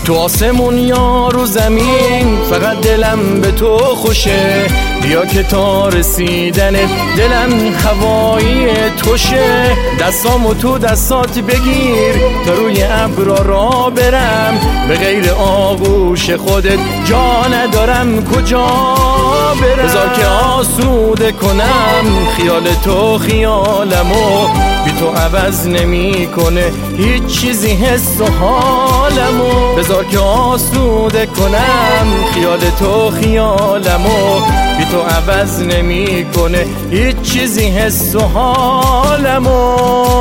تو آسمون یا رو زمین فقط دلم به تو خوشه، بیا که تا رسیدن دلم هوایی توشه. دستامو تو دستات بگیر تا روی ابرا را برم، به غیر آغوش خودت جا ندارم کجا برم. بذار که آسوده کنم خیال تو خیالمو، بی تو عوض نمی کنه هیچ چیزی حس و حالمو. بذار که آسوده کنم خیال تو خیالمو، بی تو عوض نمی کنه هیچ چیزی حس و حالمو.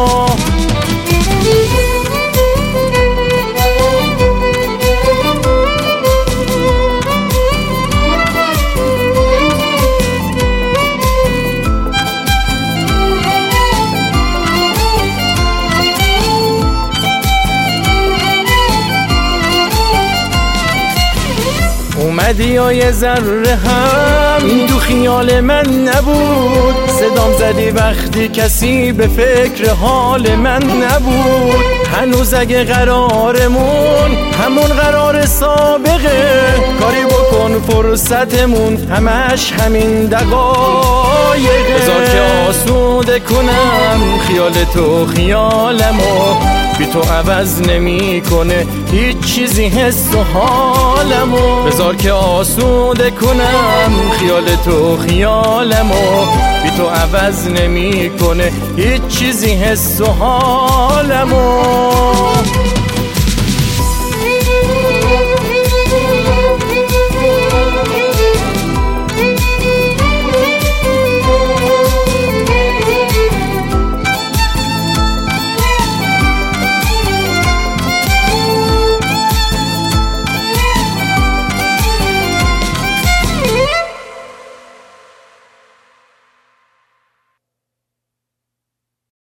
اومدی یا یه ذره هم این تو خیال من نبود، صدام زدی وقتی کسی به فکر حال من نبود. هنوز اگه قرارمون همون قرار سابقه، کاری بکن فرصتمون همش همین دقایقه. بذار که آسوده کنم خیال تو خیالمو، بی تو عوض نمی کنه هیچ چیزی حس و حالمو. بذار که آسوده کنم خیال تو خیالمو، بی تو عوض نمی کنه هیچ چیزی حس و حالمو.